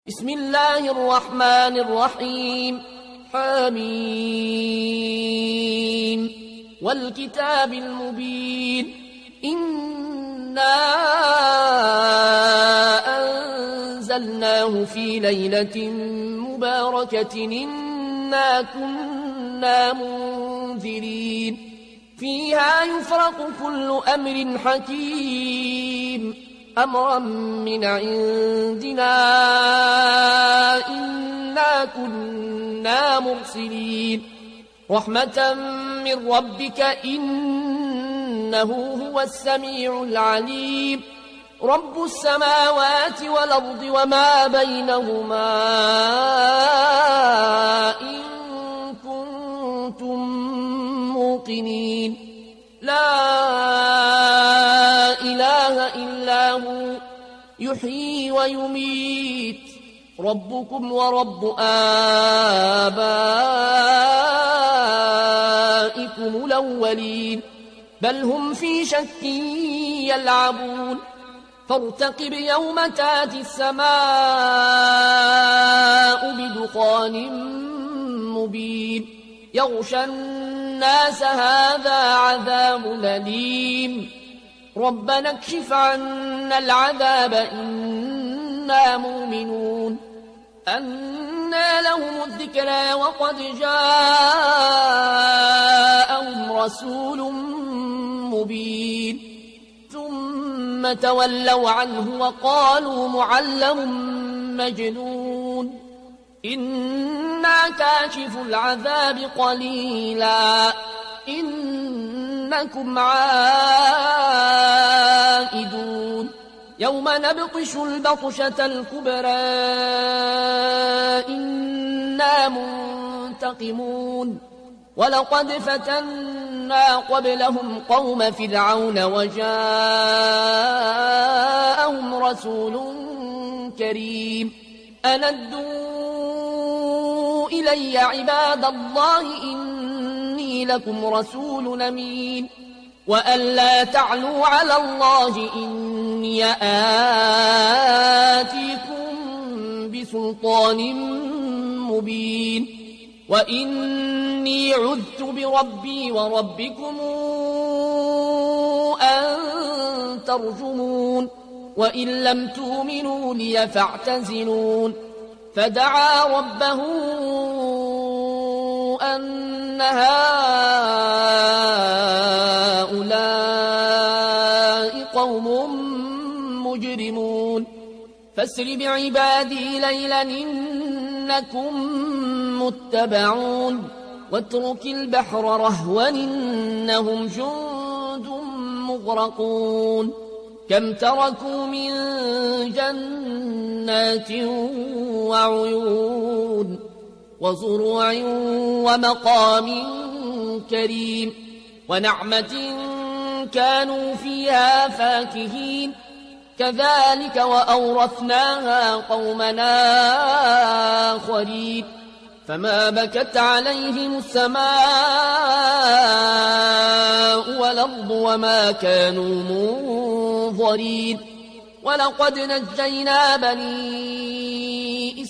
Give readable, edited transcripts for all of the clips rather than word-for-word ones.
بسم الله الرحمن الرحيم حميم والكتاب المبين إنا أنزلناه في ليلة مباركة إنا كنا منذرين فيها يفرق كل أمر حكيم أمرا من عندنا إنا كنا مرسلين رحمة من ربك إنه هو السميع العليم رب السماوات والأرض وما بينهما إن كنتم موقنين لا إله إلا هو يحيي ويميت ربكم ورب آبائكم الأولين بل هم في شك يلعبون فارتقب يوم تاتي السماء بدخان مبين يغشى الناس هذا عذاب أليم ربنا اكشف عنا العذاب إنا مؤمنون أنى لهم الذكرى وقد جاءهم رسول مبين ثم تولوا عنه وقالوا معلم مجنون إنا كاشف العذاب قليلا إنكم عائدون يوم نبطش البطشة الكبرى إنا منتقمون ولقد فتنا قبلهم قوم فرعون وجاءهم رسول كريم أن ادوا إلي عباد الله إني لكم رسول أمين وأن لا تعلوا على الله إني آتيكم بسلطان مبين وإني عذت بربي وربكم أن ترجمون وإن لم تؤمنوا لي فاعتزلون فدعا ربه أن هؤلاء قوم مجرمون فاسر بعبادي ليلا إنكم متبعون واترك البحر رهوا إنهم جند مغرقون كم تركوا من جنات وعيون وزروع ومقام كريم ونعمة كانوا فيها فاكهين كذلك وأورثناها قومنا آخرين فما بكت عليهم السماء والأرض وما كانوا منظرين ولقد نجينا بني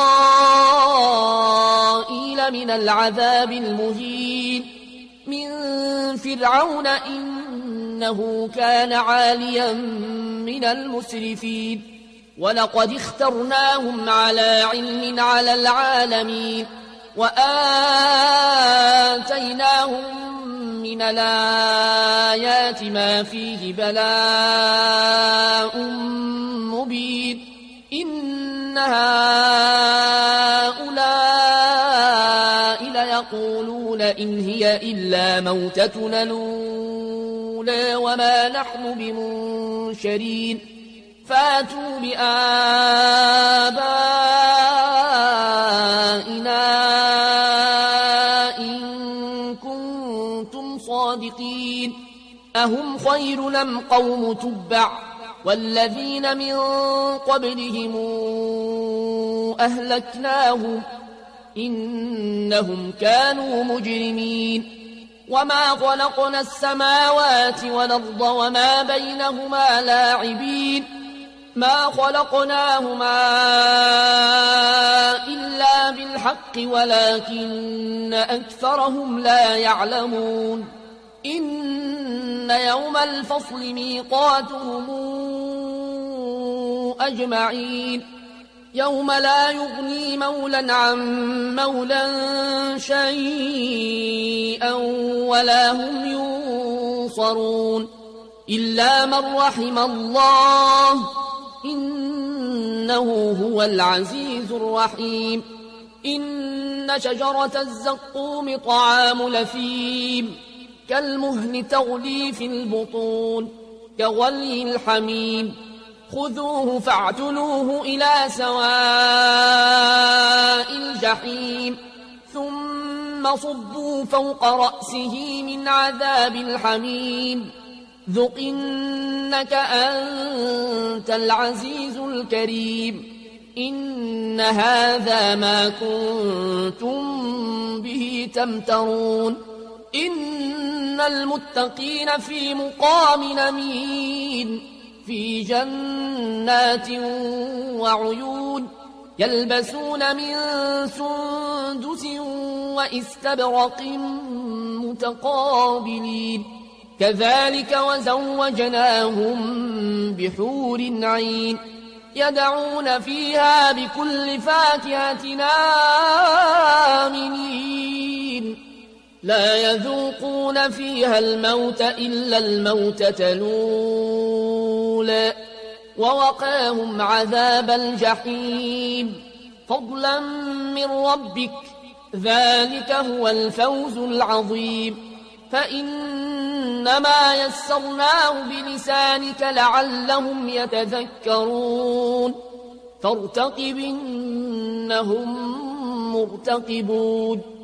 إسرائيل من العذاب المهين من فرعون إنه كان عاليا من المسرفين ولقد اخترناهم على علم على العالمين وآتيناهم من الآيات ما فيه بلاء مبين إن هؤلاء ليقولون إن هي إلا موتتنا الأولى وما نحن بمنشرين فاتوا بآبائنا إن كنتم صادقين أهم خير أم قوم تبع والذين من قبلهم أهلكناهم إنهم كانوا مجرمين وما خلقنا السماوات والأرض وما بينهما لاعبين ما خلقناهما بالحق ولكن أكثرهم لا يعلمون إن يوم الفصل ميقاتهم أجمعين يوم لا يغني مولى عن مولى شيئا ولا هم ينصرون إلا من رحم الله إنه هو العزيز الرحيم إن شجرة الزقوم طعام لثيم كالمهل تغلي في البطون كغلي الحميم خذوه فاعتلوه إلى سواء الجحيم ثم صبوا فوق رأسه من عذاب الحميم ذق إنك أنت العزيز الكريم إن هذا ما كنتم به تمترون إن المتقين في مقام أمين في جنات وعيون يلبسون من سندس وإستبرق متقابلين كذلك وزوجناهم بحور عين يدعون فيها بكل فاكهة آمنين لا يذوقون فيها الموت إلا الموتة الأولى ووقاهم عذاب الجحيم فضلا من ربك ذلك هو الفوز العظيم فإنما يسرناه بلسانك لعلهم يتذكرون فارتقب إنهم مرتقبون